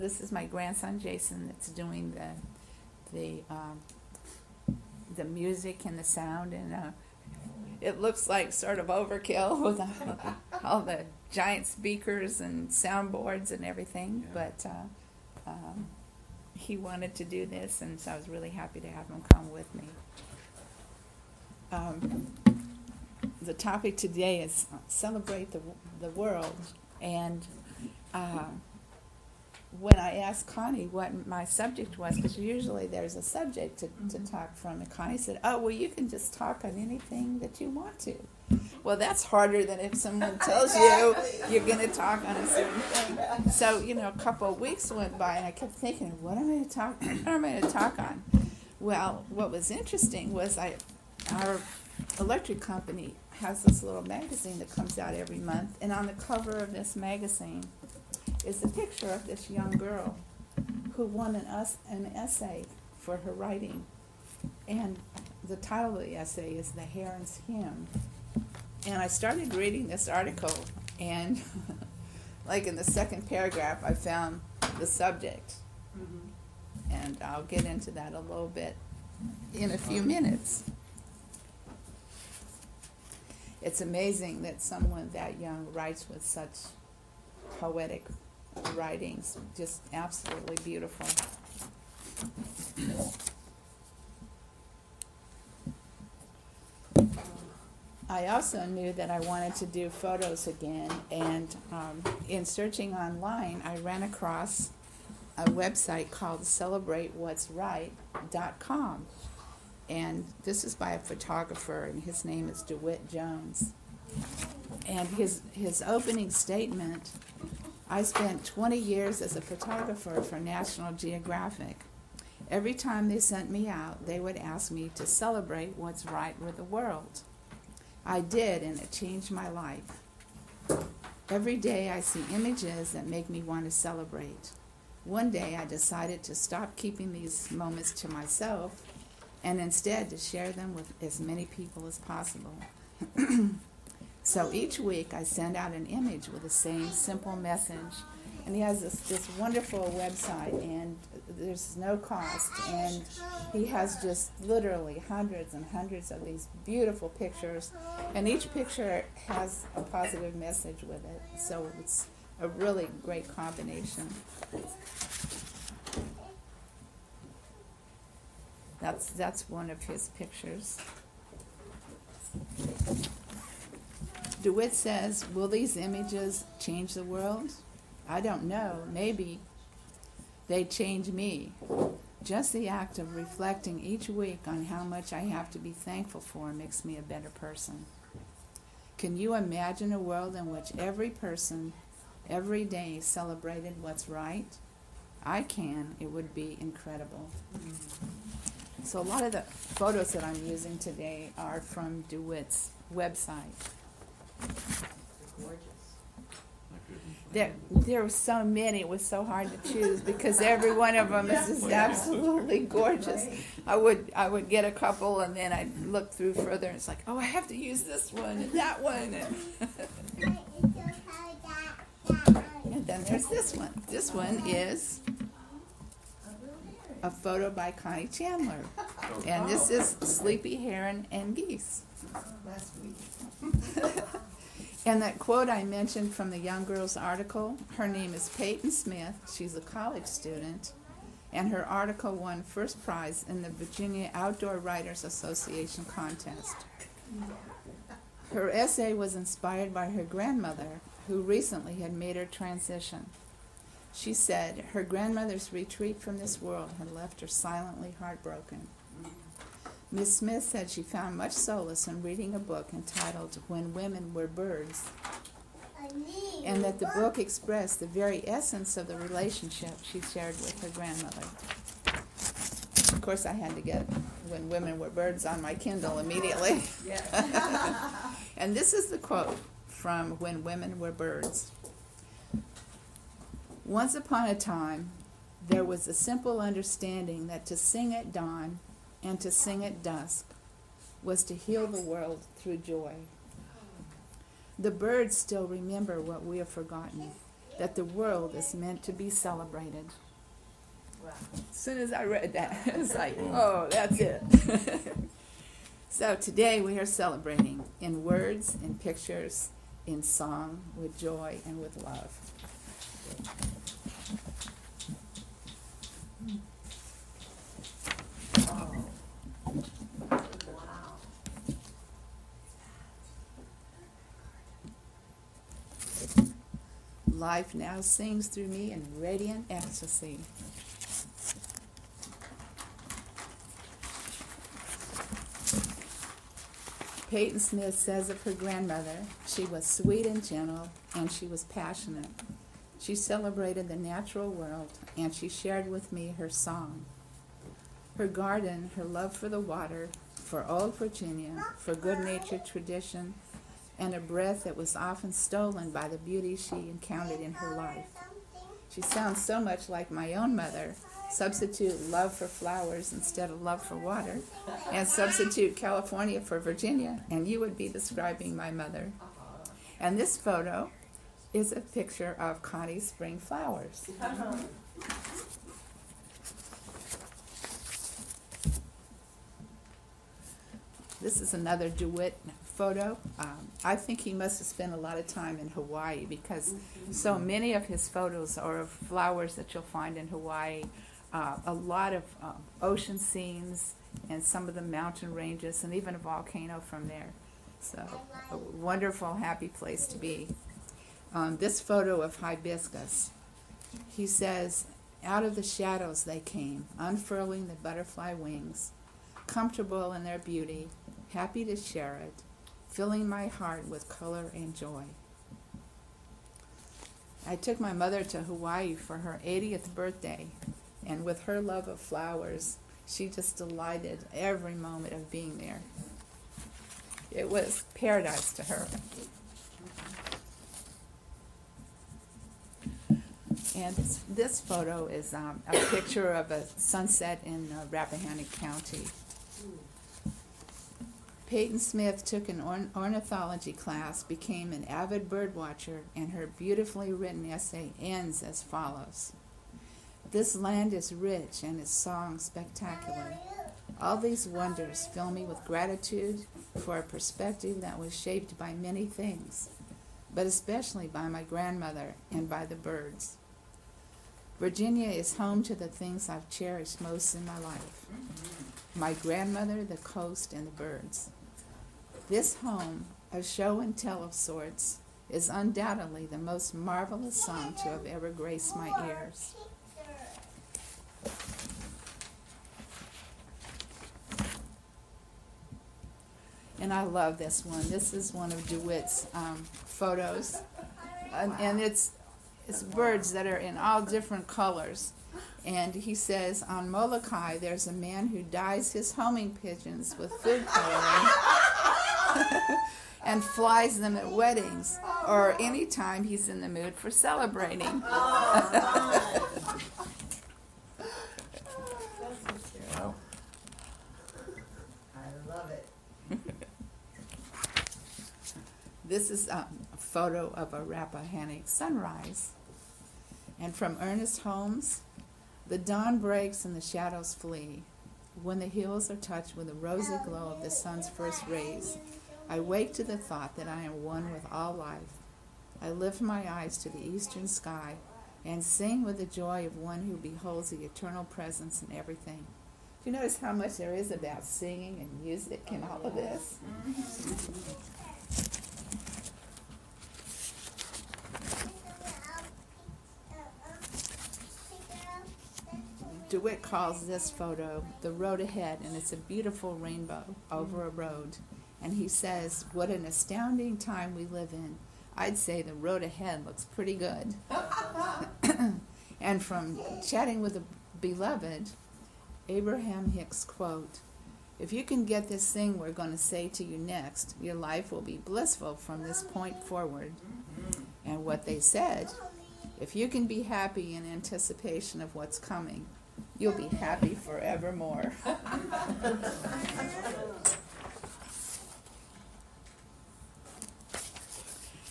This is my grandson Jason that's doing the music and the sound, and it looks like sort of overkill with all the giant speakers and soundboards and everything. Yeah. But he wanted to do this, and so I was really happy to have him come with me. The topic today is celebrate the world, and when I asked Connie what my subject was, because usually there's a subject to talk from, and Connie said, "Oh, well, you can just talk on anything that you want to." Well, that's harder than if someone tells you you're going to talk on a certain thing. So, a couple of weeks went by, and I kept thinking, what am I going to talk on? Well, what was interesting was our electric company has this little magazine that comes out every month, and on the cover of this magazine is a picture of this young girl who won an essay for her writing. And the title of the essay is The Heron's Hymn. And I started reading this article, and like in the second paragraph, I found the subject. Mm-hmm. And I'll get into that a little bit in a few minutes. It's amazing that someone that young writes with such poetic writings, just absolutely beautiful. I also knew that I wanted to do photos again, and in searching online, I ran across a website called CelebrateWhat'sRight.com, and this is by a photographer, and his name is DeWitt Jones. And his opening statement: I spent 20 years as a photographer for National Geographic. Every time they sent me out, they would ask me to celebrate what's right with the world. I did, and it changed my life. Every day I see images that make me want to celebrate. One day I decided to stop keeping these moments to myself and instead to share them with as many people as possible. So each week I send out an image with the same simple message. And he has this wonderful website, and there's no cost. And he has just literally hundreds and hundreds of these beautiful pictures. And each picture has a positive message with it. So it's a really great combination. That's one of his pictures. DeWitt says, will these images change the world? I don't know. Maybe they change me. Just the act of reflecting each week on how much I have to be thankful for makes me a better person. Can you imagine a world in which every person, every day, celebrated what's right? I can. It would be incredible. So a lot of the photos that I'm using today are from DeWitt's website. Gorgeous. There were so many, it was so hard to choose because every one of them is just absolutely gorgeous. I would get a couple, and then I'd look through further, and it's like, oh, I have to use this one and that one. And then there's this one. This one is a photo by Connie Chandler. And this is Sleepy Heron and Geese. Last week. And that quote I mentioned from the young girl's article, her name is Peyton Smith. She's a college student, and her article won first prize in the Virginia Outdoor Writers Association contest. Her essay was inspired by her grandmother, who recently had made her transition. She said her grandmother's retreat from this world had left her silently heartbroken. Miss Smith said she found much solace in reading a book entitled When Women Were Birds, and that the book expressed the very essence of the relationship she shared with her grandmother. Of course, I had to get When Women Were Birds on my Kindle immediately. And this is the quote from When Women Were Birds. Once upon a time, there was a simple understanding that to sing at dawn and to sing at dusk was to heal the world through joy. The birds still remember what we have forgotten, that the world is meant to be celebrated. Wow. As soon as I read that, it was like, oh, that's it. So today we are celebrating in words, in pictures, in song, with joy, and with love. Wow. Life now sings through me in radiant ecstasy. Peyton Smith says of her grandmother, she was sweet and gentle, and she was passionate. She celebrated the natural world, and she shared with me her song. Her garden, her love for the water, for old Virginia, for good-natured tradition, and a breath that was often stolen by the beauty she encountered in her life. She sounds so much like my own mother. Substitute love for flowers instead of love for water, and substitute California for Virginia, and you would be describing my mother. And this photo is a picture of Connie Spring Flowers. This is another DeWitt photo. I think he must have spent a lot of time in Hawaii, because so many of his photos are of flowers that you'll find in Hawaii. A lot of ocean scenes and some of the mountain ranges, and even a volcano from there. So a wonderful, happy place to be. This photo of hibiscus. He says, out of the shadows they came, unfurling the butterfly wings, comfortable in their beauty, happy to share it, filling my heart with color and joy. I took my mother to Hawaii for her 80th birthday, and with her love of flowers, she just delighted every moment of being there. It was paradise to her. And this photo is a picture of a sunset in Rappahannock County. Peyton Smith took an ornithology class, became an avid bird watcher, and her beautifully written essay ends as follows. This land is rich and its song spectacular. All these wonders fill me with gratitude for a perspective that was shaped by many things, but especially by my grandmother and by the birds. Virginia is home to the things I've cherished most in my life. My grandmother, the coast, and the birds. This home, a show and tell of sorts, is undoubtedly the most marvelous song to have ever graced my ears. And I love this one. This is one of DeWitt's photos. And it's birds that are in all different colors. And he says, on Molokai, there's a man who dyes his homing pigeons with food coloring and flies them at weddings or any time he's in the mood for celebrating. Wow. I love it. This is a photo of a Rappahannock sunrise. And from Ernest Holmes, the dawn breaks and the shadows flee. When the hills are touched with the rosy glow of the sun's first rays, I wake to the thought that I am one with all life. I lift my eyes to the eastern sky and sing with the joy of one who beholds the eternal presence in everything. Do you notice how much there is about singing and music and all of this? DeWitt calls this photo the road ahead, and it's a beautiful rainbow over a road. And he says, what an astounding time we live in. I'd say the road ahead looks pretty good. And from Chatting with a Beloved, Abraham Hicks quote, if you can get this thing we're going to say to you next, your life will be blissful from this point forward. And what they said, if you can be happy in anticipation of what's coming, you'll be happy forevermore.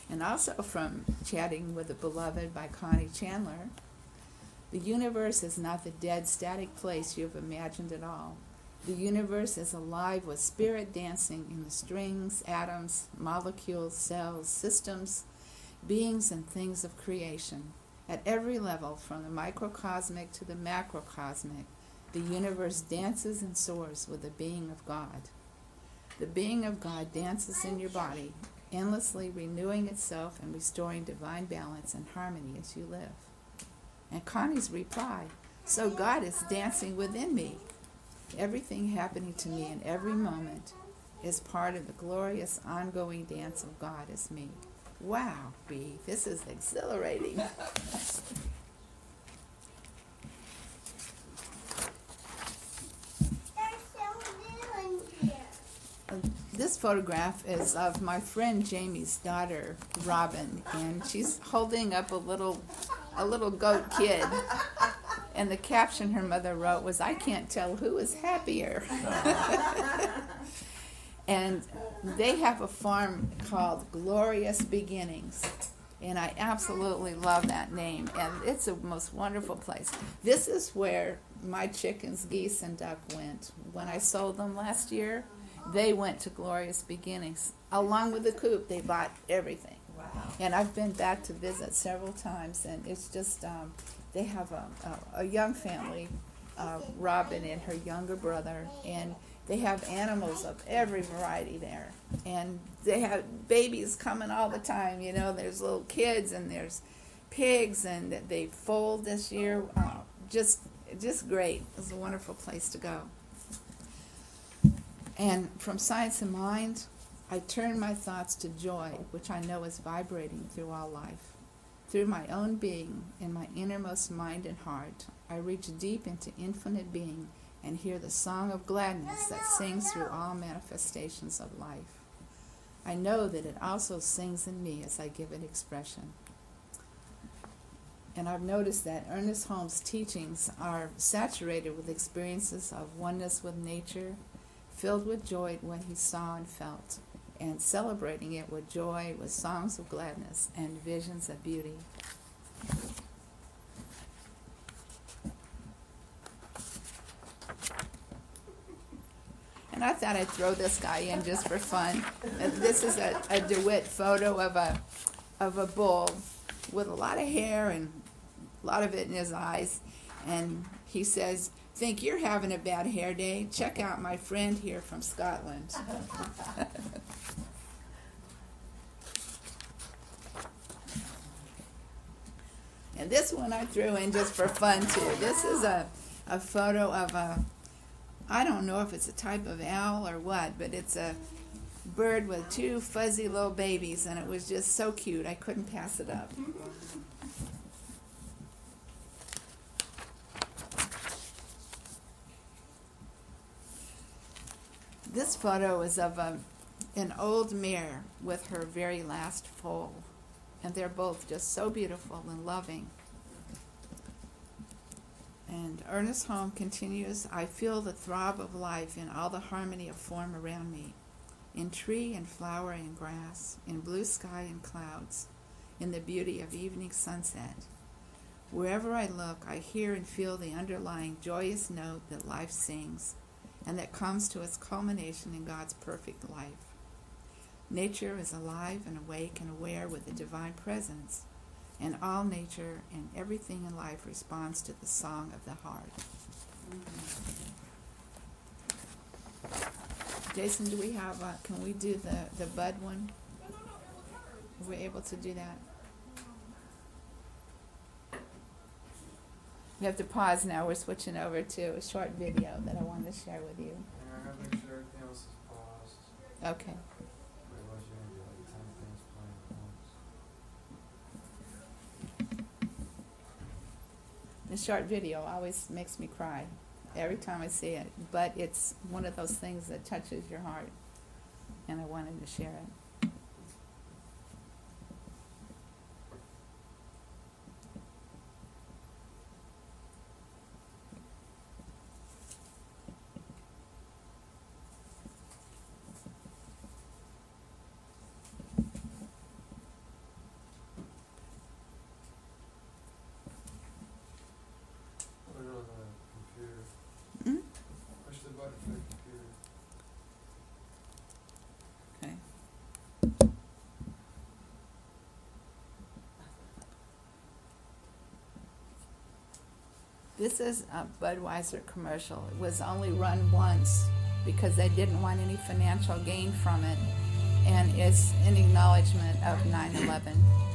And also from Chatting with the Beloved by Connie Chandler, the universe is not the dead, static place you have imagined at all. The universe is alive with spirit dancing in the strings, atoms, molecules, cells, systems, beings, and things of creation. At every level, from the microcosmic to the macrocosmic, the universe dances and soars with the being of God. The being of God dances in your body, endlessly renewing itself and restoring divine balance and harmony as you live. And Connie's reply, so God is dancing within me. Everything happening to me in every moment is part of the glorious ongoing dance of God as me. Wow, B, this is exhilarating. This photograph is of my friend Jamie's daughter, Robin, and she's holding up a little goat kid. And the caption her mother wrote was, "I can't tell who is happier." And they have a farm called Glorious Beginnings. And I absolutely love that name. And it's a most wonderful place. This is where my chickens, geese, and duck went. When I sold them last year, they went to Glorious Beginnings. Along with the coop, they bought everything. Wow. And I've been back to visit several times, and it's just, they have a young family, Robin and her younger brother, and they have animals of every variety there. And they have babies coming all the time, you know, there's little kids and there's pigs, and they foaled this year. Just great. It's a wonderful place to go. And from Science and Mind, I turn my thoughts to joy, which I know is vibrating through all life. Through my own being, in my innermost mind and heart, I reach deep into infinite being and hear the song of gladness that sings through all manifestations of life. I know that it also sings in me as I give it expression. And I've noticed that Ernest Holmes' teachings are saturated with experiences of oneness with nature, filled with joy at what he saw and felt, and celebrating it with joy, with songs of gladness and visions of beauty. And I thought I'd throw this guy in just for fun. This is a DeWitt photo of a bull with a lot of hair and a lot of it in his eyes. And he says, "Think you're having a bad hair day? Check out my friend here from Scotland." And this one I threw in just for fun too. This is a photo of I don't know if it's a type of owl or what, but it's a bird with two fuzzy little babies, and it was just so cute. I couldn't pass it up. This photo is of an old mare with her very last foal, and they're both just so beautiful and loving. And Ernest Holmes continues, "I feel the throb of life in all the harmony of form around me, in tree and flower and grass, in blue sky and clouds, in the beauty of evening sunset. Wherever I look, I hear and feel the underlying joyous note that life sings, and that comes to its culmination in God's perfect life. Nature is alive and awake and aware with the divine presence, and all nature and everything in life responds to the song of the heart." Jason, do we have, can we do the bud one? Are we able to do that? We have to pause now. We're switching over to a short video that I wanted to share with you. I gotta make sure everything else is paused. Okay. Otherwise you're gonna get like 10 things playing at once. The short video always makes me cry every time I see it, but it's one of those things that touches your heart, and I wanted to share it. This is a Budweiser commercial. It was only run once because they didn't want any financial gain from it, and it's in acknowledgement of 9/11.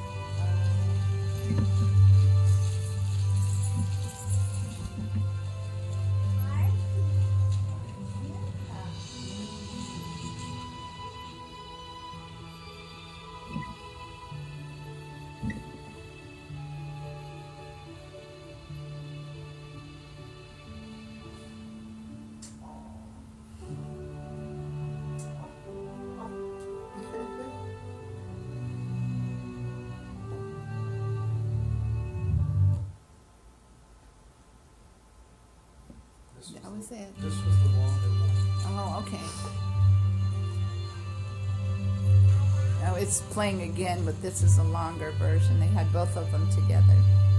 That was it. This was the longer one. Oh, okay. Oh, it's playing again, but this is a longer version. They had both of them together.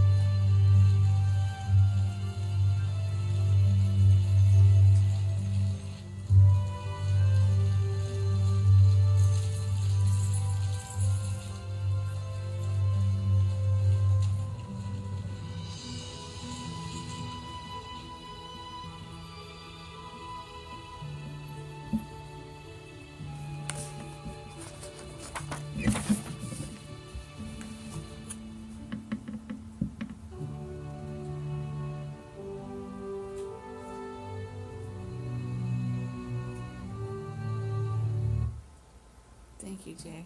Thank you, Jay.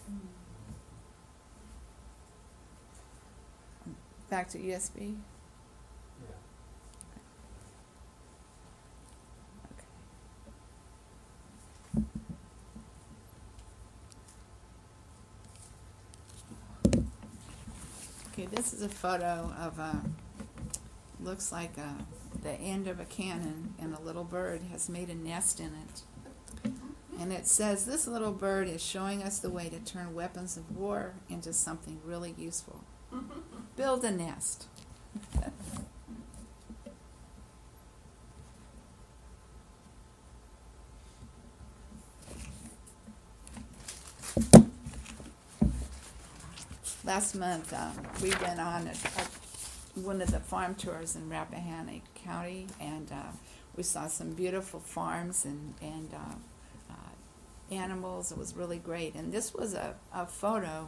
Back to USB. Yeah. Okay, this is a photo of looks like the end of a cannon, and a little bird has made a nest in it. And it says, this little bird is showing us the way to turn weapons of war into something really useful. Build a nest. Last month, we went on one of the farm tours in Rappahannock County, and we saw some beautiful farms and animals. It was really great. And this was a photo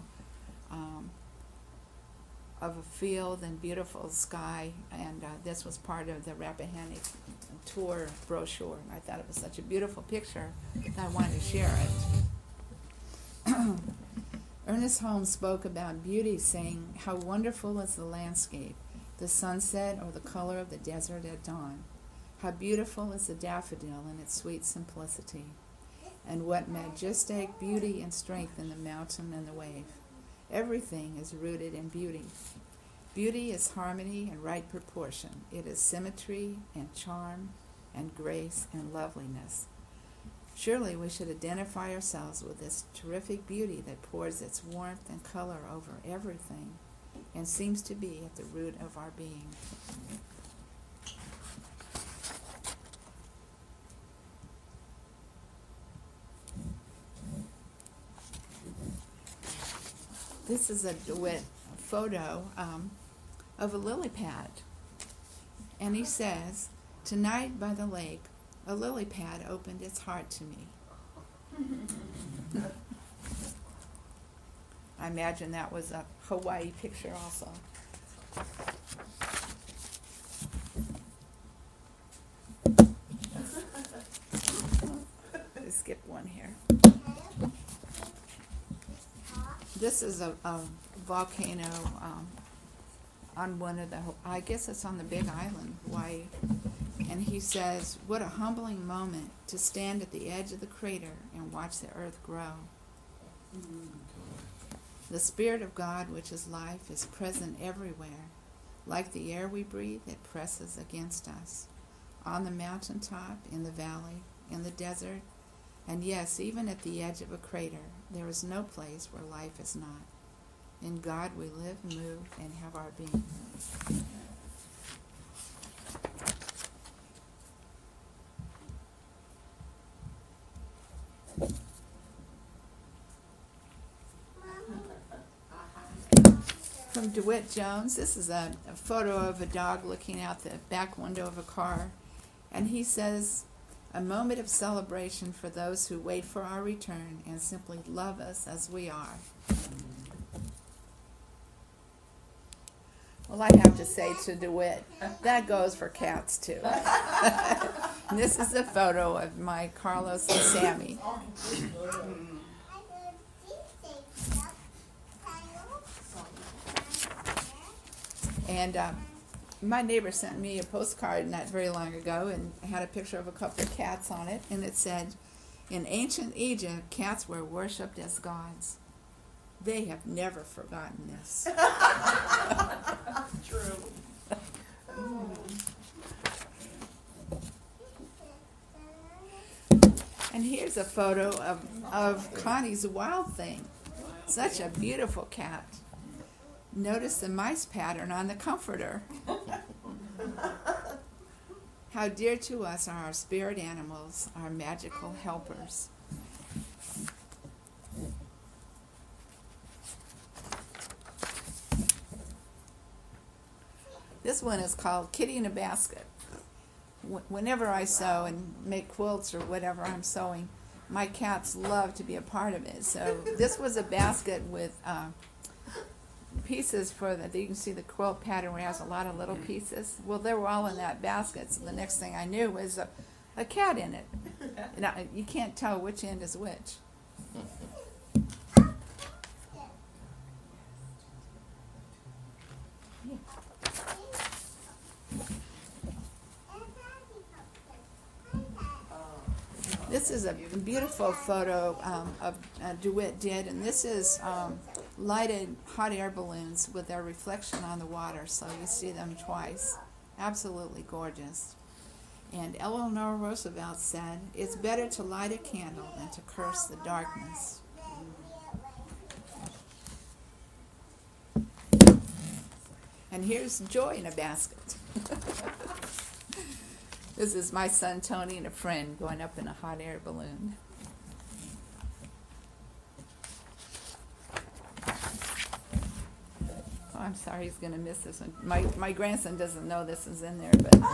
of a field and beautiful sky, and this was part of the Rappahannock tour brochure. And I thought it was such a beautiful picture that I wanted to share it. Ernest Holmes spoke about beauty, saying, "How wonderful is the landscape, the sunset or the color of the desert at dawn. How beautiful is the daffodil in its sweet simplicity. And what majestic beauty and strength in the mountain and the wave. Everything is rooted in beauty. Beauty is harmony and right proportion. It is symmetry and charm and grace and loveliness. Surely we should identify ourselves with this terrific beauty that pours its warmth and color over everything and seems to be at the root of our being." This is a DeWitt photo of a lily pad. And he says, "Tonight by the lake, a lily pad opened its heart to me." I imagine that was a Hawaii picture also. Let's skip one here. This is a volcano on one of the, I guess it's on the Big Island, Hawaii. And he says, "What a humbling moment to stand at the edge of the crater and watch the earth grow. The Spirit of God, which is life, is present everywhere. Like the air we breathe, it presses against us. On the mountaintop, in the valley, in the desert, and yes, even at the edge of a crater, there is no place where life is not. In God we live, move, and have our being." From DeWitt Jones. This is a photo of a dog looking out the back window of a car. And he says, a moment of celebration for those who wait for our return and simply love us as we are. Well, I have to say to DeWitt, that goes for cats too. And this is a photo of my Carlos and Sammy. And my neighbor sent me a postcard not very long ago and had a picture of a couple of cats on it, and it said, in ancient Egypt, cats were worshipped as gods. They have never forgotten this. True. And here's a photo of Connie's Wild Thing. Such a beautiful cat. Notice the mice pattern on the comforter. How dear to us are our spirit animals, our magical helpers. This one is called Kitty in a Basket. Whenever I sew and make quilts or whatever I'm sewing, my cats love to be a part of it. So this was a basket with pieces for the, you can see the quilt pattern where it has a lot of little pieces. Well, they were all in that basket, so the next thing I knew was a cat in it. And you can't tell which end is which. This is a beautiful photo of DeWitt did, and this is lighted hot air balloons with their reflection on the water, so you see them twice. Absolutely gorgeous. And Eleanor Roosevelt said, it's better to light a candle than to curse the darkness. And here's joy in a basket. This is my son Tony and a friend going up in a hot air balloon. Oh, I'm sorry, he's going to miss this one. My grandson doesn't know this is in there,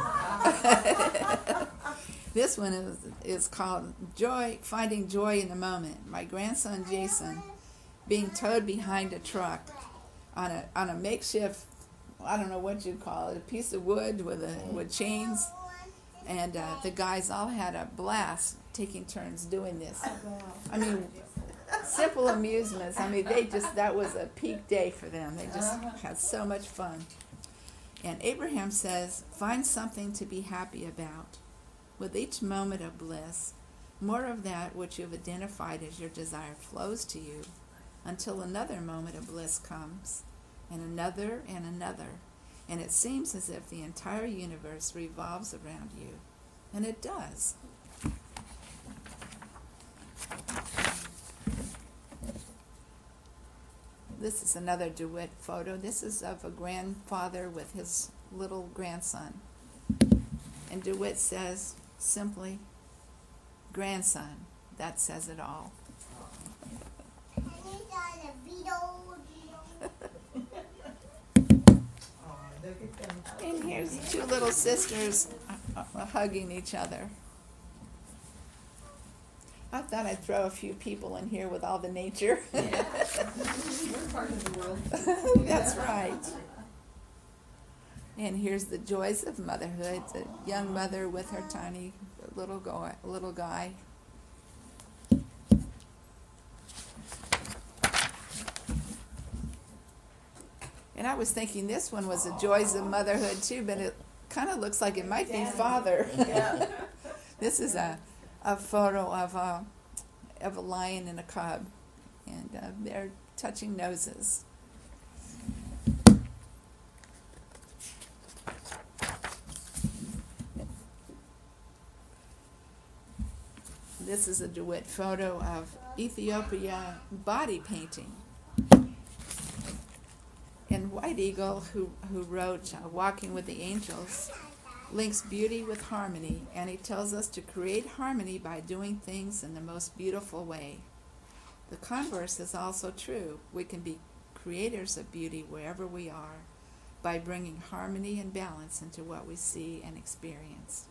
but this one is called Joy, Finding Joy in the Moment. My grandson Jason being towed behind a truck on a makeshift, I don't know what you'd call it, a piece of wood with chains. And the guys all had a blast taking turns doing this. I mean, simple amusements. I mean, that was a peak day for them. They just had so much fun. And Abraham says, find something to be happy about. With each moment of bliss, more of that which you've identified as your desire flows to you until another moment of bliss comes, and another and another. And it seems as if the entire universe revolves around you. And it does. This is another DeWitt photo. This is of a grandfather with his little grandson. And DeWitt says simply, grandson. That says it all. And here's two little sisters hugging each other. I thought I'd throw a few people in here with all the nature. Yeah. We're part of the world. That's right. And here's the joys of motherhood. The young mother with her tiny little guy. And I was thinking this one was the joys of motherhood too, but it kind of looks like it might be father. Yeah. This is a photo of a lion and a cub, and they're touching noses. This is a DeWitt photo of Ethiopia body painting. And White Eagle, who wrote Walking with the Angels, links beauty with harmony, and he tells us to create harmony by doing things in the most beautiful way. The converse is also true. We can be creators of beauty wherever we are by bringing harmony and balance into what we see and experience.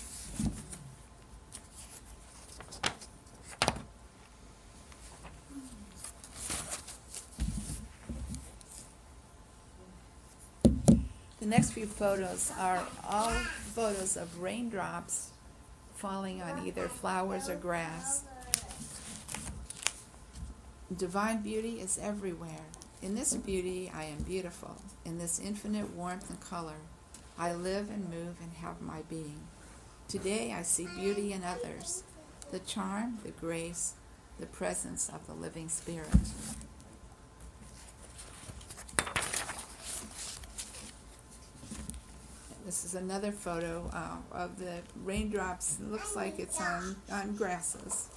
The next few photos are all photos of raindrops falling on either flowers or grass. Divine beauty is everywhere. In this beauty, I am beautiful. In this infinite warmth and color, I live and move and have my being. Today, I see beauty in others, the charm, the grace, the presence of the living spirit. This is another photo of the raindrops. It looks like it's on grasses.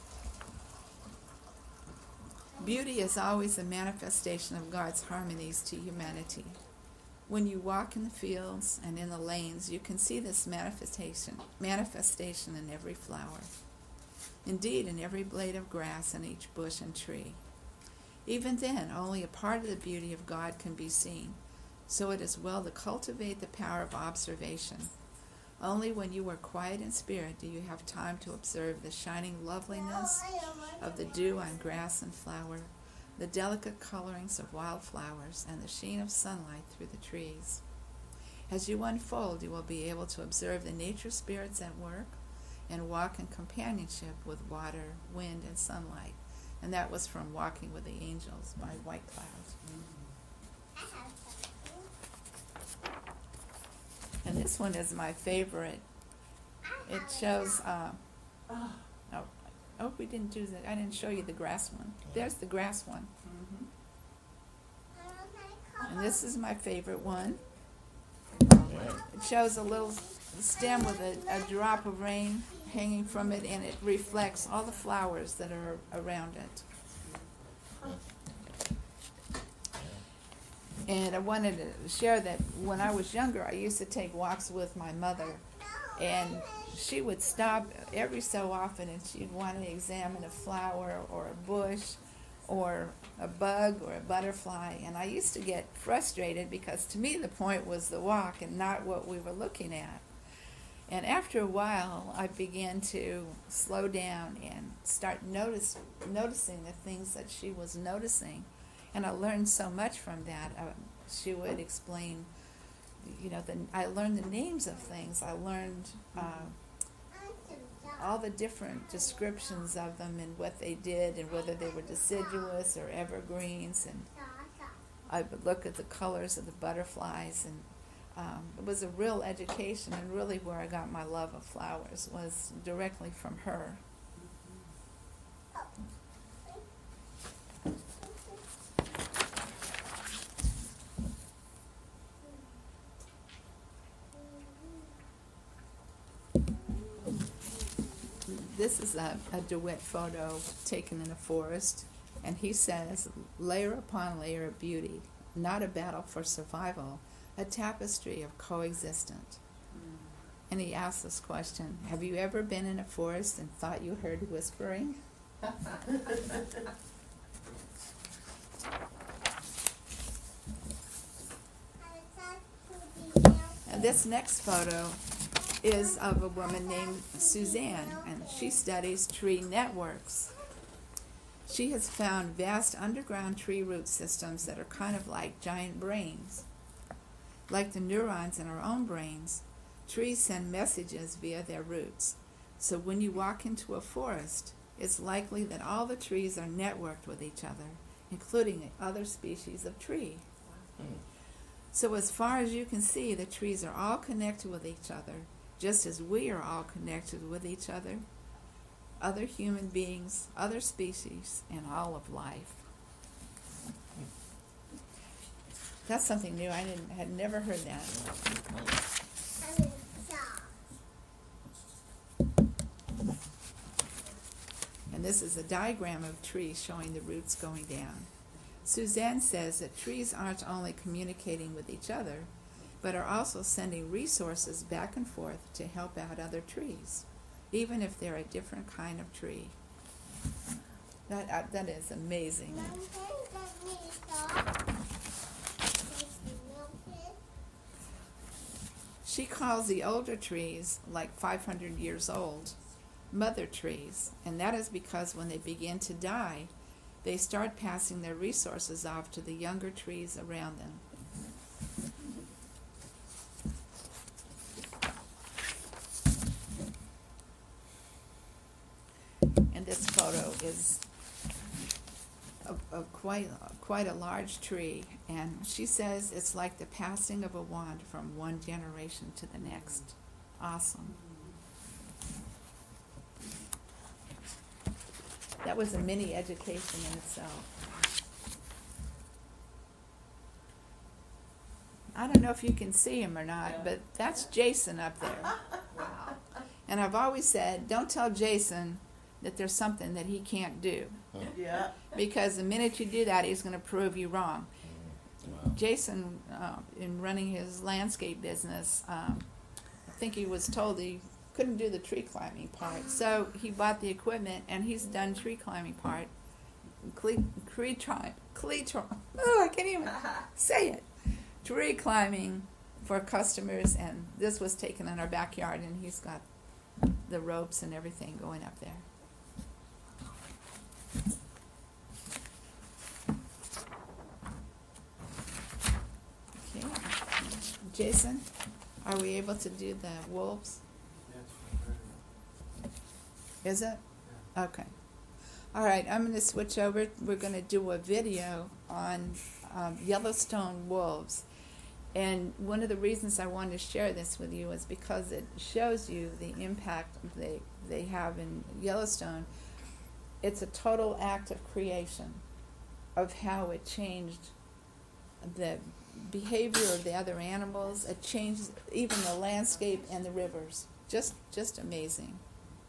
Beauty is always a manifestation of God's harmonies to humanity. When you walk in the fields and in the lanes, you can see this manifestation in every flower. Indeed, in every blade of grass and each bush and tree. Even then, only a part of the beauty of God can be seen. So it is well to cultivate the power of observation. Only when you are quiet in spirit do you have time to observe the shining loveliness of the dew on grass and flower, the delicate colorings of wildflowers, and the sheen of sunlight through the trees. As you unfold, you will be able to observe the nature spirits at work and walk in companionship with water, wind, and sunlight. And that was from Walking with the Angels by White Clouds. And this one is my favorite. It shows, we didn't do that. I didn't show you the grass one. There's the grass one. And this is my favorite one. It shows a little stem with a drop of rain hanging from it, and it reflects all the flowers that are around it. And I wanted to share that when I was younger, I used to take walks with my mother, and she would stop every so often and she'd want to examine a flower or a bush or a bug or a butterfly, and I used to get frustrated because to me the point was the walk and not what we were looking at. And after a while, I began to slow down and start noticing the things that she was noticing. And I learned so much from that. She would explain, I learned the names of things. I learned all the different descriptions of them and what they did and whether they were deciduous or evergreens. And I would look at the colors of the butterflies. And it was a real education, and really where I got my love of flowers was directly from her. This is a DeWitt photo taken in a forest, and he says, layer upon layer of beauty, not a battle for survival, a tapestry of coexistence. And he asks this question, have you ever been in a forest and thought you heard whispering? And this next photo is of a woman named Suzanne, and she studies tree networks. She has found vast underground tree root systems that are kind of like giant brains. Like the neurons in our own brains, trees send messages via their roots. So when you walk into a forest, it's likely that all the trees are networked with each other, including other species of tree. So as far as you can see, the trees are all connected with each other, just as we are all connected with each other, other human beings, other species, and all of life. That's something new. I had never heard that. And this is a diagram of trees showing the roots going down. Suzanne says that trees aren't only communicating with each other, but are also sending resources back and forth to help out other trees, even if they're a different kind of tree. That is amazing. She calls the older trees, like 500 years old, mother trees, and that is because when they begin to die, they start passing their resources off to the younger trees around them. And this photo is of quite a large tree, and she says it's like the passing of a wand from one generation to the next. Awesome. That was a mini education in itself. I don't know if you can see him or not, but that's Jason up there. Wow. And I've always said, don't tell Jason that there's something that he can't do. Yeah. Because the minute you do that, he's going to prove you wrong. Wow. Jason, in running his landscape business, I think he was told he couldn't do the tree climbing part. So he bought the equipment, and he's done tree climbing part. Oh, I can't even say it. Tree climbing for customers, and this was taken in our backyard, and he's got the ropes and everything going up there. Okay, Jason, are we able to do the wolves? Is it? Okay. All right, I'm going to switch over. We're going to do a video on Yellowstone wolves. And one of the reasons I wanted to share this with you is because it shows you the impact they have in Yellowstone. It's a total act of creation of how it changed the behavior of the other animals. It changed even the landscape and the rivers. Just amazing.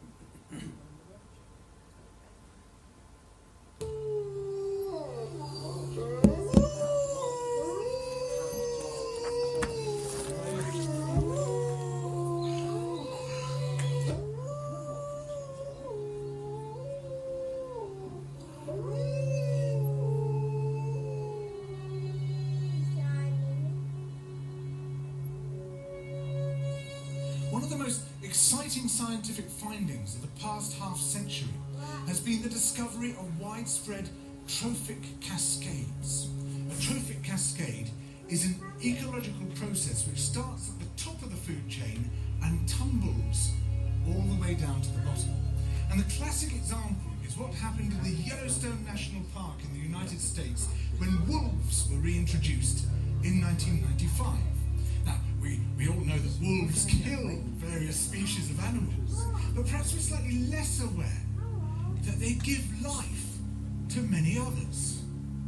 One of the most exciting scientific findings of the past half-century has been the discovery of widespread trophic cascades. A trophic cascade is an ecological process which starts at the top of the food chain and tumbles all the way down to the bottom. And the classic example is what happened in the Yellowstone National Park in the United States when wolves were reintroduced in 1995. Now, we all know that wolves kill various species of animals, but perhaps we're slightly less aware that they give life to many others.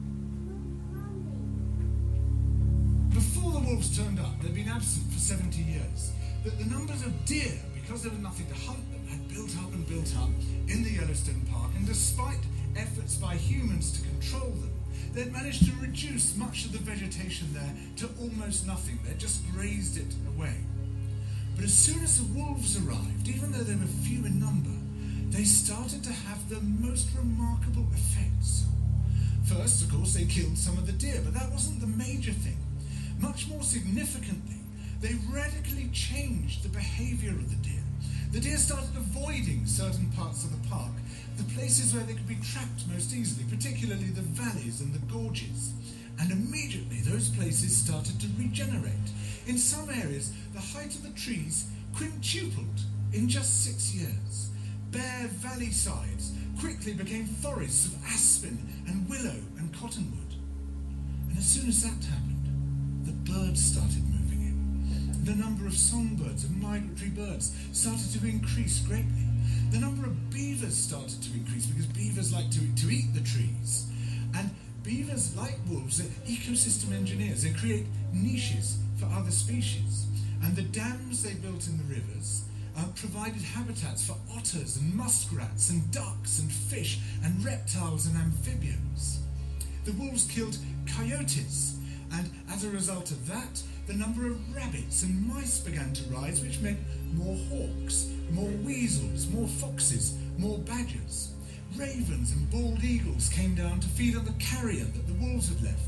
Before the wolves turned up, they'd been absent for 70 years. That the numbers of deer, because there was nothing to hunt them, had built up and built up in the Yellowstone Park, and despite efforts by humans to control them, they'd managed to reduce much of the vegetation there to almost nothing. They'd just grazed it away. But as soon as the wolves arrived, even though they were few in number, they started to have the most remarkable effects. First, of course, they killed some of the deer, but that wasn't the major thing. Much more significantly, they radically changed the behavior of the deer. The deer started avoiding certain parts of the park, the places where they could be trapped most easily, particularly the valleys and the gorges. And immediately those places started to regenerate. In some areas, the height of the trees quintupled in just 6 years. Bare valley sides quickly became forests of aspen and willow and cottonwood. And as soon as that happened, the birds started moving in. The number of songbirds and migratory birds started to increase greatly. The number of beavers started to increase because beavers like to eat the trees. And beavers, like wolves, are ecosystem engineers. They create niches for other species. And the dams they built in the rivers provided habitats for otters and muskrats and ducks and fish and reptiles and amphibians. The wolves killed coyotes, and as a result of that, the number of rabbits and mice began to rise, which meant more hawks, more weasels, more foxes, more badgers. Ravens and bald eagles came down to feed on the carrion that the wolves had left.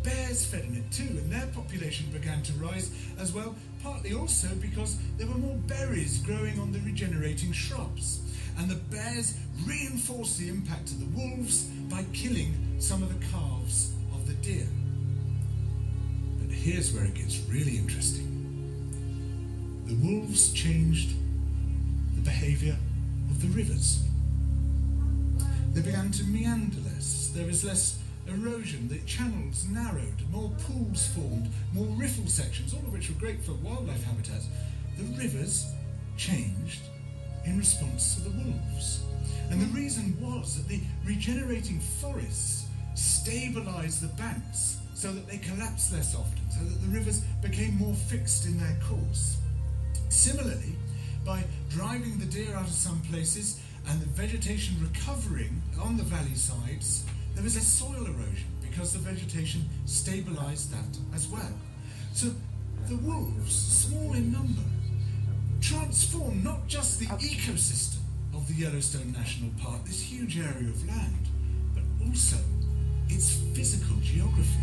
bears fed in it too, and their population began to rise as well, partly also because there were more berries growing on the regenerating shrubs. And the bears reinforced the impact of the wolves by killing some of the calves of the deer. But here's where it gets really interesting. The wolves changed the behaviour of the rivers. They began to meander less. There was less erosion. The channels narrowed. More pools formed. More riffle sections, all of which were great for wildlife habitats. The rivers changed in response to the wolves. And the reason was that the regenerating forests stabilised the banks so that they collapsed less often, so that the rivers became more fixed in their course. Similarly, by driving the deer out of some places and the vegetation recovering on the valley sides, there was less soil erosion because the vegetation stabilised that as well. So the wolves, small in number, transformed not just the ecosystem of the Yellowstone National Park, this huge area of land, but also its physical geography.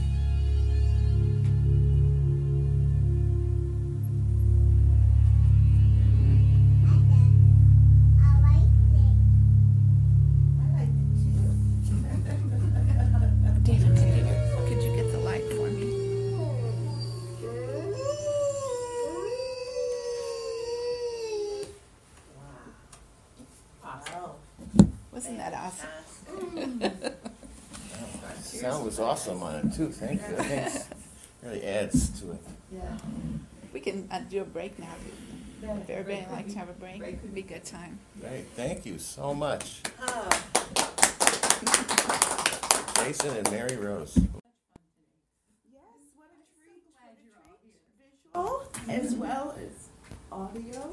David, could you get the light for me? Wasn't that awesome? Sound was awesome on it too. Thank you. I think it really adds to it. Yeah. We can do a break now. If everybody would like to have a break, it would be a good time. Great. Thank you so much, Jason and Mary Rose. Visual as well as audio.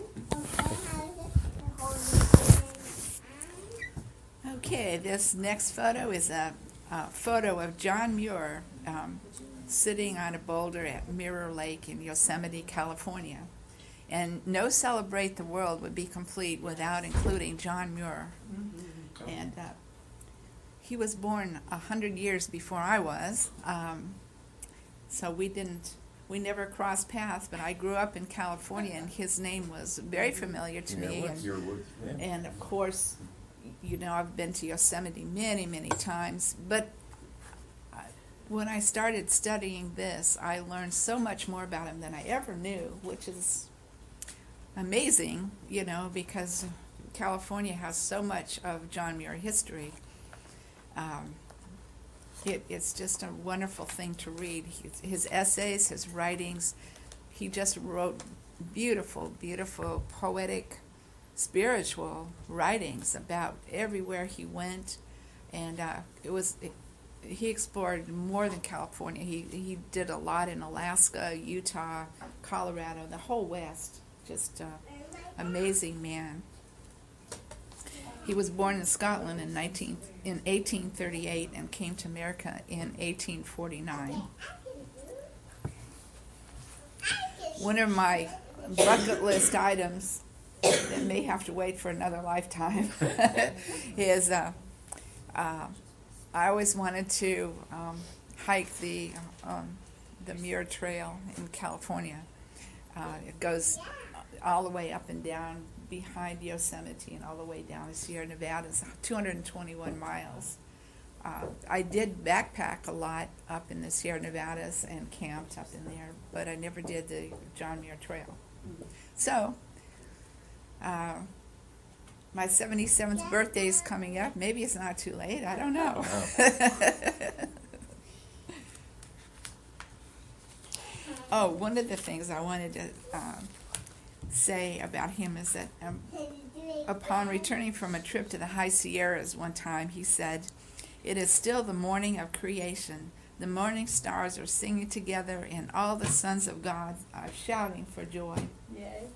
Okay, this next photo is a photo of John Muir sitting on a boulder at Mirror Lake in Yosemite, California. And no Celebrate the World would be complete without including John Muir. And he was born 100 years before I was, so we never crossed paths, but I grew up in California, and his name was very familiar to me. And of course, you know, I've been to Yosemite many, many times, but when I started studying this, I learned so much more about him than I ever knew, which is amazing, you know, because California has so much of John Muir history. It's just a wonderful thing to read. His essays, his writings, he just wrote beautiful, beautiful, poetic, spiritual writings about everywhere he went, and he explored more than California. He did a lot in Alaska, Utah, Colorado, the whole West. Just amazing man. He was born in Scotland in 1838 and came to America in 1849. One of my bucket list items that may have to wait for another lifetime is I always wanted to hike the Muir Trail in California. It goes all the way up and down behind Yosemite and all the way down to Sierra Nevada. It's 221 miles. I did backpack a lot up in the Sierra Nevadas and camped up in there, but I never did the John Muir Trail. So, my 77th birthday is coming up. Maybe it's not too late. I don't know. Oh, one of the things I wanted to say about him is that upon returning from a trip to the High Sierras one time, he said, "It is still the morning of creation. The morning stars are singing together, and all the sons of God are shouting for joy." Yay.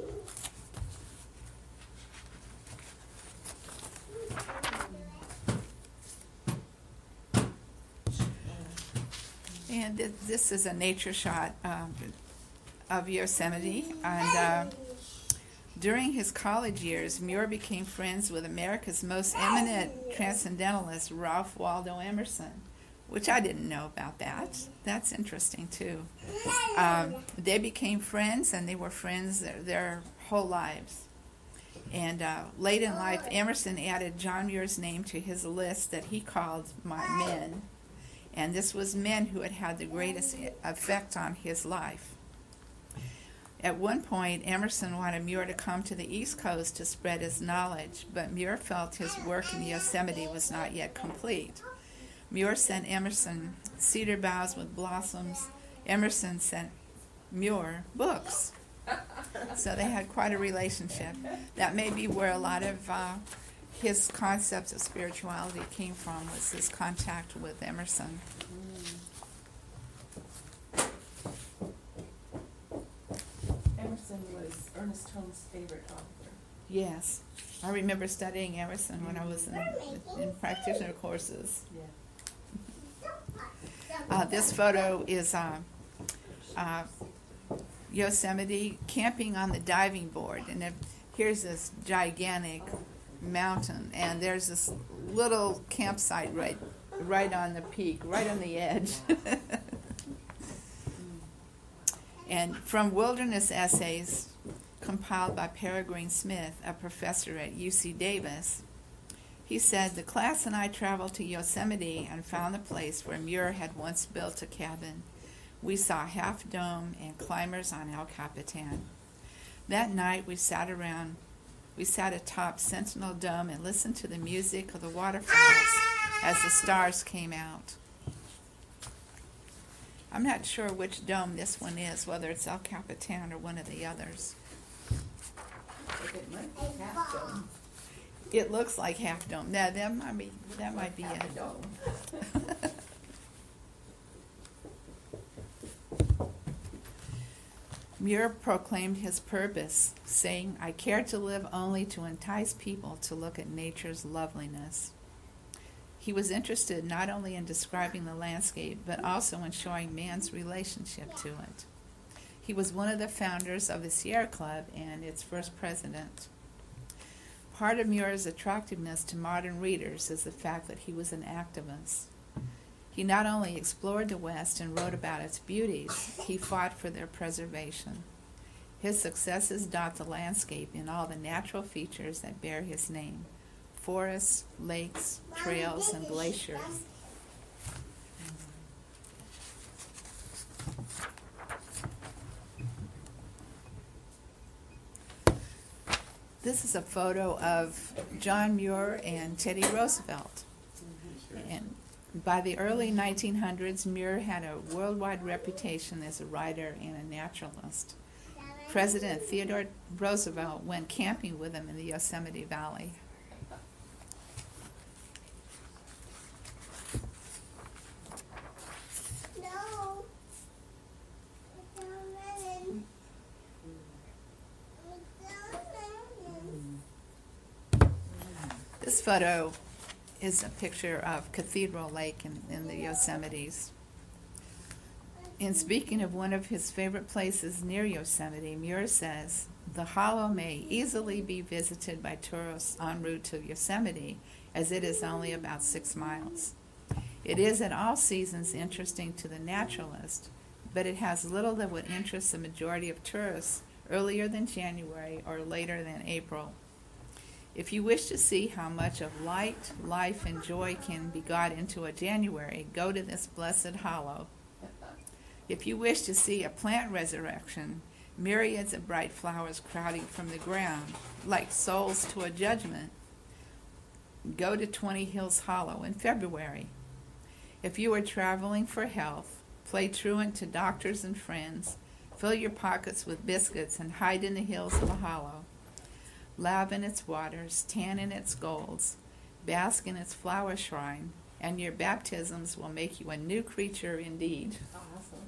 And this is a nature shot of Yosemite. And during his college years, Muir became friends with America's most eminent transcendentalist, Ralph Waldo Emerson. which I didn't know about that. That's interesting too. They became friends, and they were friends their whole lives. And late in life, Emerson added John Muir's name to his list that he called My Men. And this was men who had had the greatest effect on his life. At one point, Emerson wanted Muir to come to the East Coast to spread his knowledge, but Muir felt his work in Yosemite was not yet complete. Muir sent Emerson cedar boughs with blossoms. Emerson sent Muir books. So they had quite a relationship. That may be where a lot of his concepts of spirituality came from, was his contact with Emerson. Emerson was Ernest Holmes' favorite author. Yes. I remember studying Emerson when I was in practitioner courses. Yeah. This photo is Yosemite camping on the diving board. And here's this gigantic mountain, and there's this little campsite right on the peak, right on the edge. And from Wilderness Essays, compiled by Peregrine Smith, a professor at UC Davis, he said, "The class and I traveled to Yosemite and found the place where Muir had once built a cabin. We saw Half Dome and climbers on El Capitan. That night we sat atop Sentinel Dome and listened to the music of the waterfalls as the stars came out." I'm not sure which dome this one is, whether it's El Capitan or one of the others. Like it might be Half Dome. It looks like Half Dome. No, that might be Half it. Dome. Muir proclaimed his purpose, saying, "I care to live only to entice people to look at nature's loveliness." He was interested not only in describing the landscape, but also in showing man's relationship to it. He was one of the founders of the Sierra Club and its first president. Part of Muir's attractiveness to modern readers is the fact that he was an activist. He not only explored the West and wrote about its beauties, he fought for their preservation. His successes dot the landscape in all the natural features that bear his name: forests, lakes, trails, and glaciers. This is a photo of John Muir and Teddy Roosevelt. And by the early 1900s, Muir had a worldwide reputation as a writer and a naturalist. President Theodore Roosevelt went camping with him in the Yosemite Valley. This photo is a picture of Cathedral Lake in the Yosemites. In speaking of one of his favorite places near Yosemite, Muir says, "The hollow may easily be visited by tourists en route to Yosemite, as it is only about 6 miles. It is at all seasons interesting to the naturalist, but it has little that would interest the majority of tourists earlier than January or later than April. If you wish to see how much of light, life, and joy can be got into a January, go to this blessed hollow. If you wish to see a plant resurrection, myriads of bright flowers crowding from the ground, like souls to a judgment, go to 20 Hills Hollow in February. If you are traveling for health, play truant to doctors and friends, fill your pockets with biscuits and hide in the hills of the hollow. Lave in its waters, tan in its golds, bask in its flower shrine, and your baptisms will make you a new creature indeed." Awesome.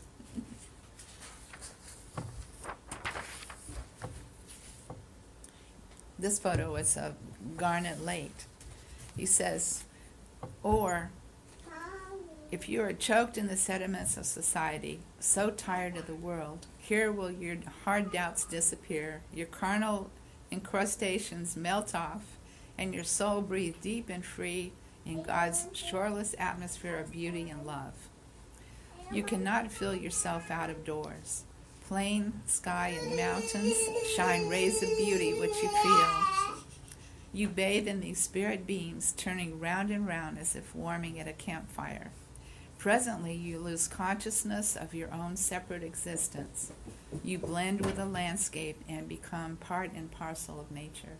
This photo is of Garnet Lake. He says, "Or, if you are choked in the sediments of society, so tired of the world, here will your hard doubts disappear, your carnal incrustations melt off, and your soul breathe deep and free in God's shoreless atmosphere of beauty and love. You cannot fill yourself out of doors. Plain sky and mountains shine rays of beauty which you feel. You bathe in these spirit beams, turning round and round as if warming at a campfire. Presently, you lose consciousness of your own separate existence. You blend with the landscape and become part and parcel of nature.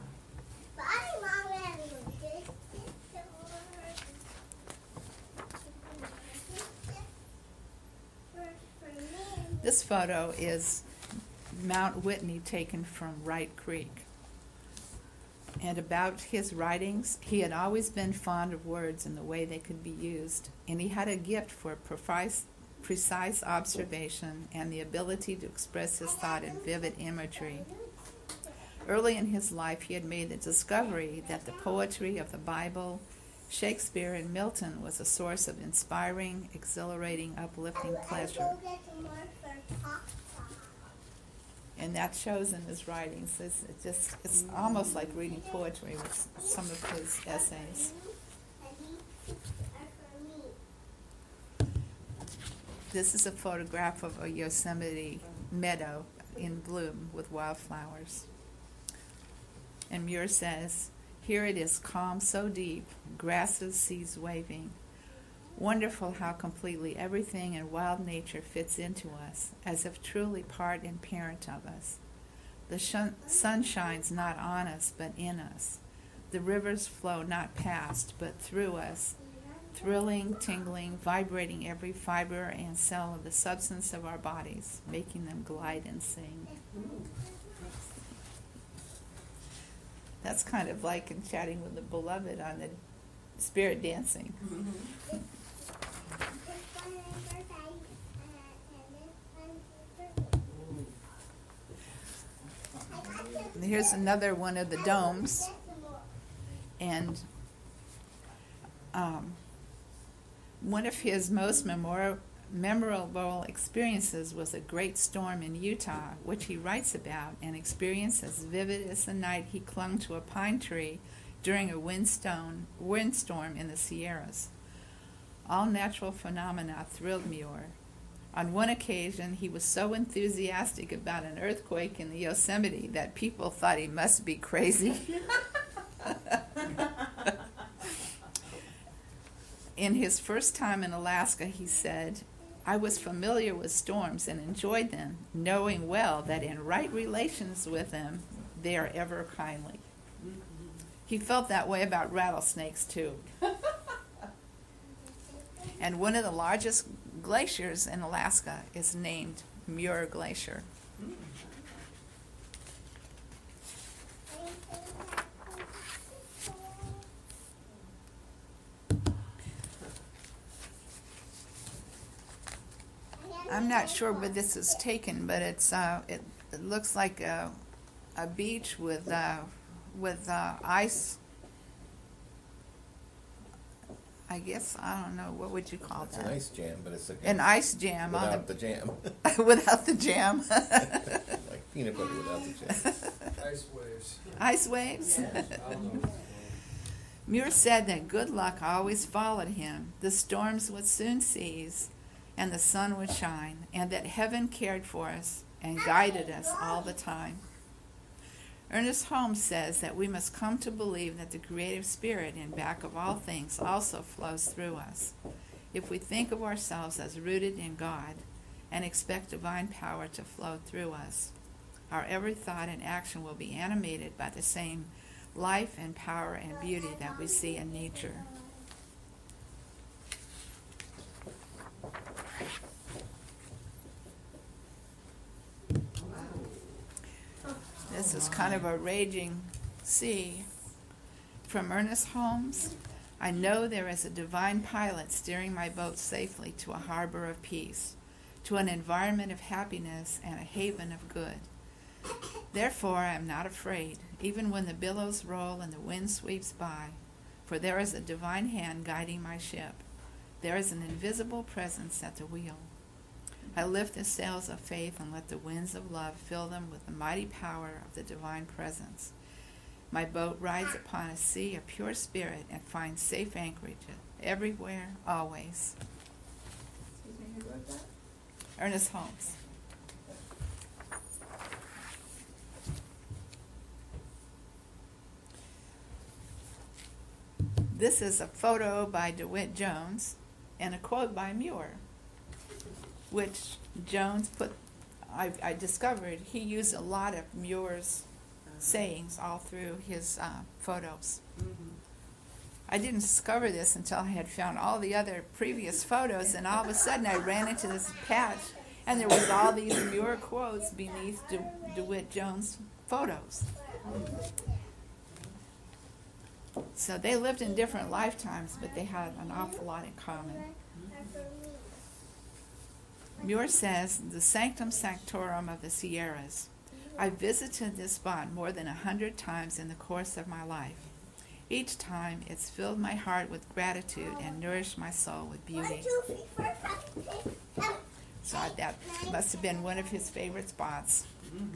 This photo is Mount Whitney taken from Wright Creek. And about his writings, he had always been fond of words and the way they could be used, and he had a gift for precise observation and the ability to express his thought in vivid imagery. Early in his life, he had made the discovery that the poetry of the Bible, Shakespeare, and Milton was a source of inspiring, exhilarating, uplifting pleasure. And that shows in his writings. It's almost like reading poetry with some of his essays. This is a photograph of a Yosemite meadow in bloom with wildflowers. And Muir says, "Here it is, calm so deep, grasses, seas waving. Wonderful how completely everything in wild nature fits into us, as if truly part and parent of us. The sun shines not on us, but in us. The rivers flow not past, but through us, thrilling, tingling, vibrating every fiber and cell of the substance of our bodies, making them glide and sing." That's kind of like in chatting with the beloved on the spirit dancing. And here's another one of the domes, and one of his most memorable experiences was a great storm in Utah, which he writes about, an experience as vivid as the night he clung to a pine tree during a windstorm in the Sierras. All natural phenomena thrilled Muir. On one occasion, he was so enthusiastic about an earthquake in the Yosemite that people thought he must be crazy. In his first time in Alaska, he said, "I was familiar with storms and enjoyed them, knowing well that in right relations with them, they are ever kindly." He felt that way about rattlesnakes, too. And one of the largest glaciers in Alaska is named Muir Glacier. I'm not sure where this is taken, but it looks like a beach with ice. I guess, I don't know, what would you call It's that? an ice jam, but it's An ice jam without the jam. without the jam. Like peanut butter without the jam. Ice waves. Ice waves. I don't know. Muir said that good luck always followed him. The storms would soon cease, and the sun would shine, and that heaven cared for us and guided us all the time. Ernest Holmes says that we must come to believe that the creative spirit in back of all things also flows through us. If we think of ourselves as rooted in God and expect divine power to flow through us, our every thought and action will be animated by the same life and power and beauty that we see in nature. This is kind of a raging sea. From Ernest Holmes, "I know there is a divine pilot steering my boat safely to a harbor of peace, to an environment of happiness and a haven of good. Therefore I am not afraid, even when the billows roll and the wind sweeps by, for there is a divine hand guiding my ship. There is an invisible presence at the wheel. I lift the sails of faith and let the winds of love fill them with the mighty power of the divine presence. My boat rides upon a sea of pure spirit and finds safe anchorage everywhere, always. Excuse me, who wrote that? Ernest Holmes. This is a photo by DeWitt Jones and a quote by Muir, which Jones put, I discovered he used a lot of Muir's sayings all through his photos. I didn't discover this until I had found all the other previous photos, and all of a sudden I ran into this patch, and there was all these Muir quotes beneath DeWitt Jones' photos. So they lived in different lifetimes, but they had an awful lot in common. Muir says, the Sanctum Sanctorum of the Sierras. I visited this spot more than 100 times in the course of my life. Each time, it's filled my heart with gratitude and nourished my soul with beauty. So that must have been one of his favorite spots.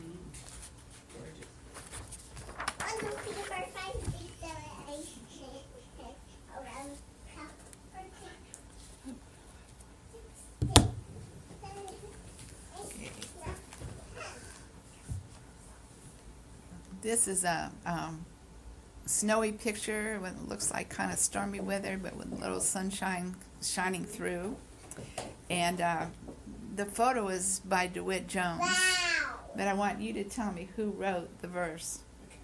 This is a snowy picture when it looks like kind of stormy weather, but with a little sunshine shining through. And the photo is by DeWitt Jones. But I want you to tell me who wrote the verse.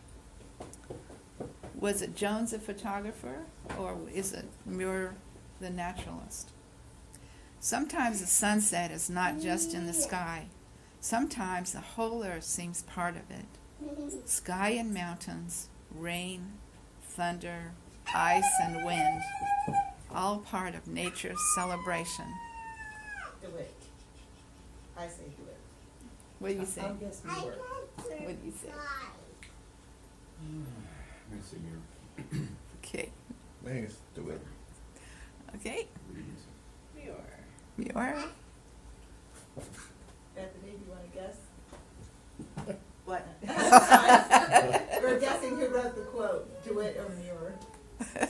Was it Jones, the photographer, or is it Muir, the naturalist? Sometimes the sunset is not just in the sky. Sometimes the whole earth seems part of it. Sky and mountains, rain, thunder, ice and wind, all part of nature's celebration. DeWitt. I say DeWitt. What do you say? I'll guess Muir. What do you say? I'm going to say Muir. Okay. I think it's DeWitt. Okay. What do you say? Muir. Muir. Bethany, do you want to guess? What? We're guessing who wrote the quote, DeWitt or Muir.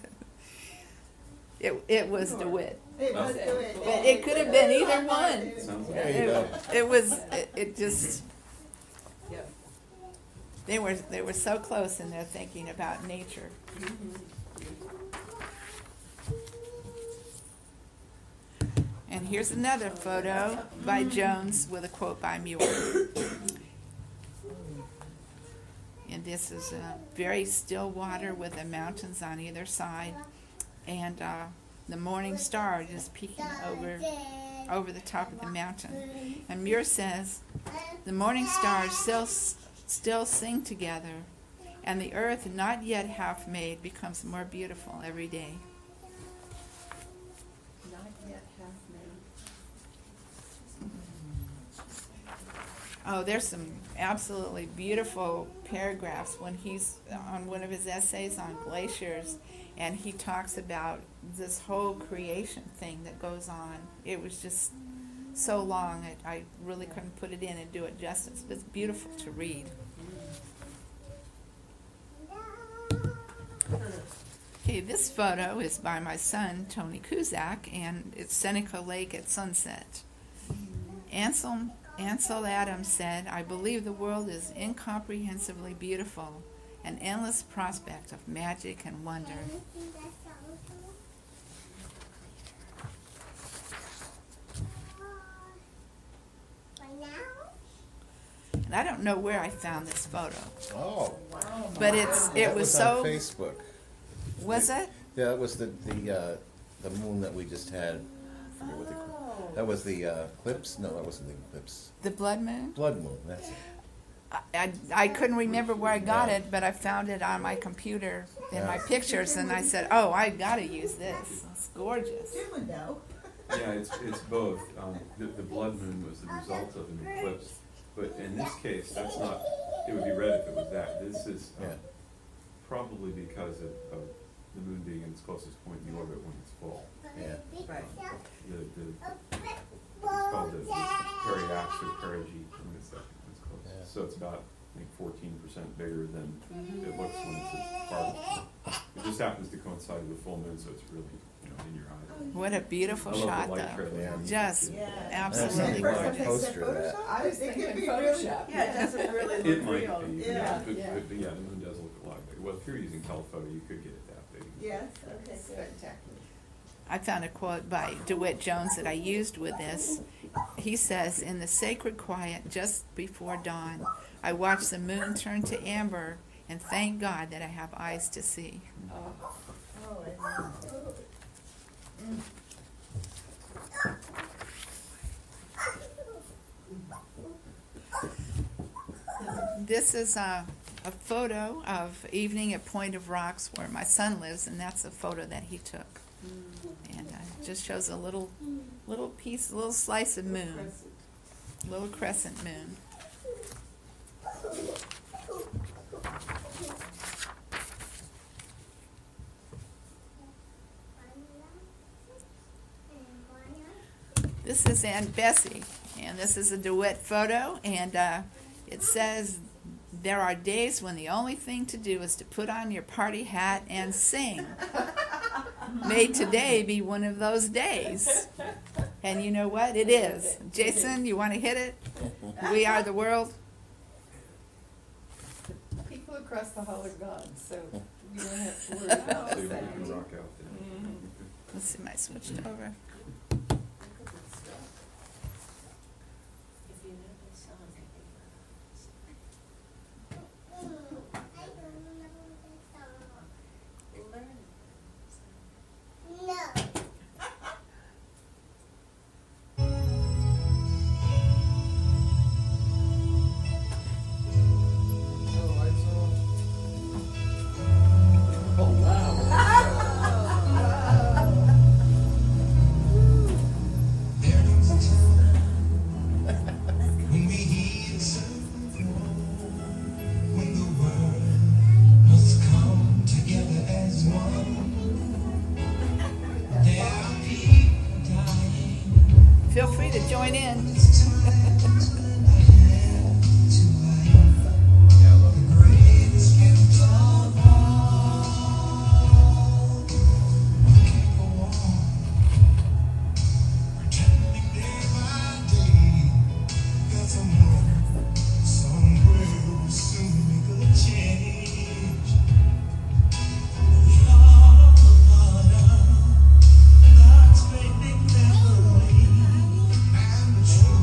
It was DeWitt. It was Okay. DeWitt. But it could have been either one. Sounds There like you go. It was. It just. Yep. They were so close in their thinking about nature. And here's another photo by Jones with a quote by Muir. And this is very still water with the mountains on either side, and the morning star just peeking over the top of the mountain. And Muir says, the morning stars still sing together, and the earth not yet half made becomes more beautiful every day. Not yet half Oh, there's some absolutely beautiful paragraphs when he's on one of his essays on glaciers, and he talks about this whole creation thing that goes on. It was just so long, I really couldn't put it in and do it justice, but it's beautiful to read. Okay, this photo is by my son, Tony Kuzak, and it's Seneca Lake at sunset. Ansel Adams said, I believe the world is incomprehensibly beautiful, an endless prospect of magic and wonder. And I don't know where I found this photo, Oh, but it that was on so, Facebook. was it? Yeah, that was the moon that we just had. I forget what they call it. That was the eclipse. No, that wasn't the eclipse. The blood moon? Blood moon. That's it. I couldn't remember where I got Yeah. it, but I found it on my computer in Yeah. my pictures, and I said, oh, I got to use this. It's gorgeous. You would know. Yeah, it's both. The blood moon was the result of an eclipse, but in this case, that's not. It would be red if it was that. This is Yeah. probably because of the moon being in its closest point in the orbit when it's full. Yeah. Right. It's called the periax or perigee when it's close. Yeah. So it's about think 14% bigger than it looks when it's at farthest. It just happens to coincide with the full moon, so it's really, in your eye. What a beautiful I love the shot, light though. trail. Yeah. Just Yeah. absolutely Well, First one gorgeous. takes poster a that. Photoshop? I was It could thinking be really- Photoshop. Yeah, it doesn't really It look might real. be, Yeah. but Yeah. the moon does look a lot bigger. Well, if you're using telephoto, you could get it that big. Yes, okay, spectacular. I found a quote by DeWitt Jones that I used with this. He says, "In the sacred quiet just before dawn, I watch the moon turn to amber and thank God that I have eyes to see." Oh, amen. This is a photo of evening at Point of Rocks where my son lives, and that's a photo that he took. And it just shows a little piece, a little slice of moon, little crescent moon. This is Aunt Bessie, and this is a DeWitt photo, and it says, "There are days when the only thing to do is to put on your party hat and sing. May today be one of those days." And you know what? It is. Jason, you want to hit it? We are the world. People across the hall are gone, so you don't have to worry about So you that. can rock out there. Let's see, I switched over. When we hear something wrong, when the world must come together as one, there are people dying. Feel free to join in. It's time to lend a hand to life. Yeah, I love The greatest gift of all. Keep on pretending day by day that somewhere will soon make a change. God's great big family, and the truth.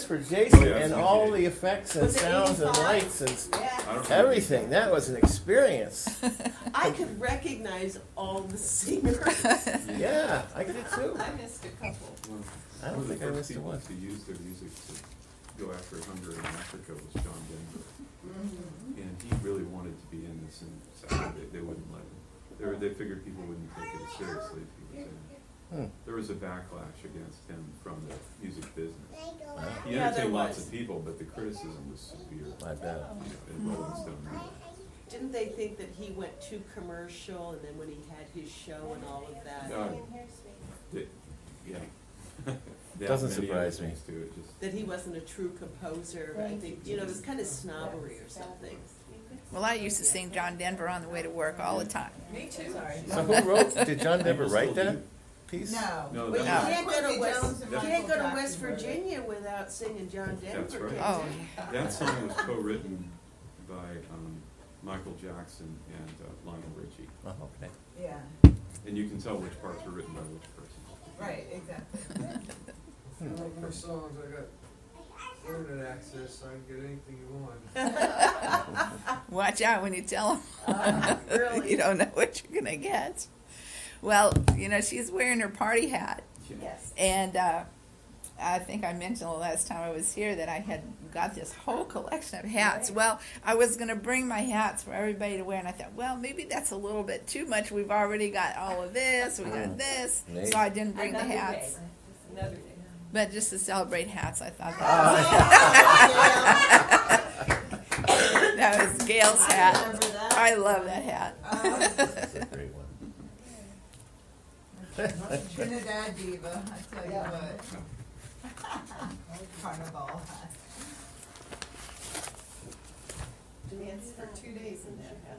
West for Jason Oh, yeah, and it's all easy. the effects and Was it sounds and 85? lights and I Yeah. don't everything. That was an experience. I could recognize all the singers. Yeah, I did too. I missed a couple. Well, I don't one of the think I first missed a people one. to use their music to go after hunger in Africa was John Denver. And he really wanted to be in this, and sadly they wouldn't let him. They figured people wouldn't take it as seriously if he was in it. Hmm. There was a backlash against him from the music business. Wow. He Yeah, there entertained lots was. of people, but the criticism was severe. I bet. In Rolling Stone. Didn't they think that he went too commercial, and then when he had his show and all of that, Yeah. They Doesn't have many surprise other me. things to it, just- that he wasn't a true composer? I think, it was kind of snobbery or something. Well, I used to sing John Denver on the way to work all the time. Me too. So who wrote? Did John Denver write that piece? No. No, But you that can't was- go to West, You Michael can't go to Jackson West wrote it. Virginia without singing John Denver. That's right. can you? Oh, That song was co-written by Michael Jackson and Lionel Richie. Oh, okay. Yeah, And you can tell which parts were written by which person. right, exactly. I like my songs, I got internet access, so I can get anything you want. watch out when you tell them. Really? You don't know what you're going to get. Well, she's wearing her party hat. Yes. And I think I mentioned the last time I was here that I had got this whole collection of hats. Well, I was going to bring my hats for everybody to wear, and I thought, well, maybe that's a little bit too much. We've already got all of this. We got this. Maybe. So I didn't bring the Another hats. day. Another day. But just to celebrate hats, I thought that was Gail's I hat. remember that. I love that hat. That's a great one. Trinidad diva, I tell you Yeah. what. Carnival. Dance for 2 days in that hat.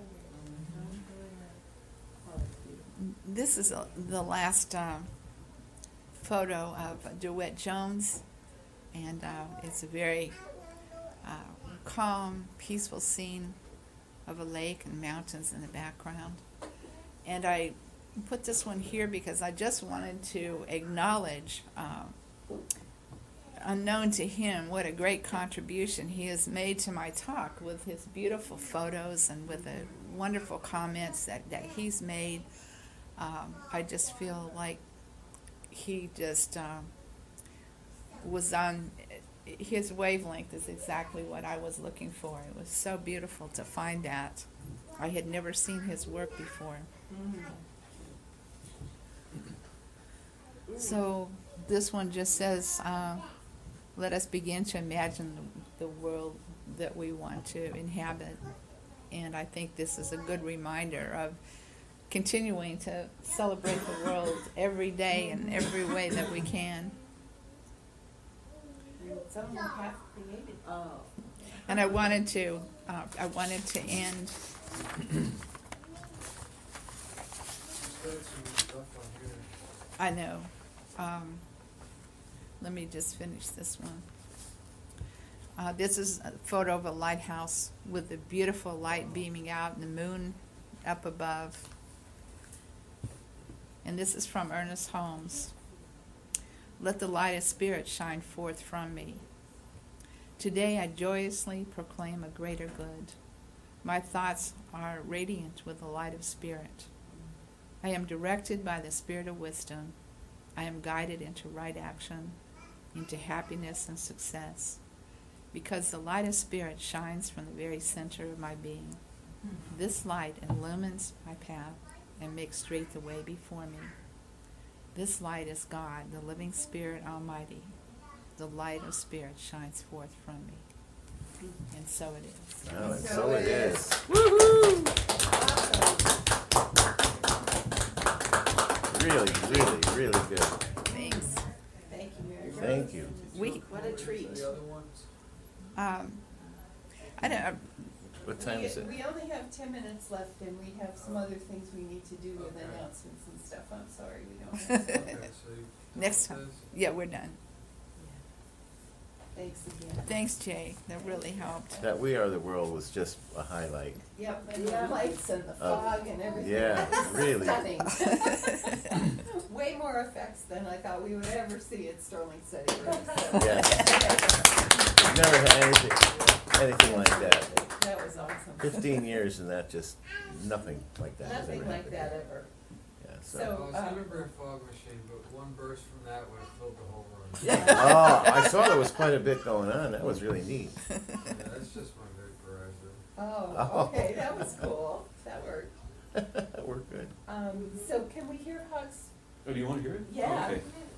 This is the last photo of DeWitt Jones, and it's a very calm, peaceful scene of a lake and mountains in the background. And I put this one here because I just wanted to acknowledge, unknown to him, what a great contribution he has made to my talk with his beautiful photos and with the wonderful comments that he's made. I just feel like he just was on his wavelength is exactly what I was looking for. It was so beautiful to find that. I had never seen his work before. So this one just says, let us begin to imagine the world that we want to inhabit. And I think this is a good reminder of continuing to celebrate the world every day in every way that we can. Some of them half created. Oh. And I wanted to end. Got some stuff on here. I know. Let me just finish this one. This is a photo of a lighthouse with the beautiful light beaming out and the moon up above. And this is from Ernest Holmes. Let the light of spirit shine forth from me. Today I joyously proclaim a greater good. My thoughts are radiant with the light of spirit. I am directed by the spirit of wisdom. I am guided into right action, into happiness and success, because the light of spirit shines from the very center of my being. This light illumines my path and makes straight the way before me. This light is God, the living Spirit Almighty. The light of spirit shines forth from me. And so it is. Oh, and so it is. Really, really, really good. Thanks. Thank you, Mary. Thank you. What a treat. The other ones? I don't. What time is it? We only have 10 minutes left, and we have some other things we need to do with announcements and stuff. I'm sorry, we don't have. Okay, so you. Next time. Yeah, we're done. Thanks again. Thanks, Jay, that really helped. That We Are the World was just a highlight. Yep, and the lights and the fog and everything. Yeah, really. Stunning. Way more effects than I thought we would ever see at Sterling City. Yes. We've never had anything like that. That was awesome. 15 years and that just, nothing like that has ever Nothing like happened. that ever. Yeah, I So, was gonna bring a fog machine, but one burst from that would have filled the whole room. Oh, I saw there was quite a bit going on. That was really neat. Yeah, that's just my vaporizer. oh, okay, that was cool. That worked. We're good. So can we hear Huck's? Oh, do you wanna hear it? Yeah. Okay.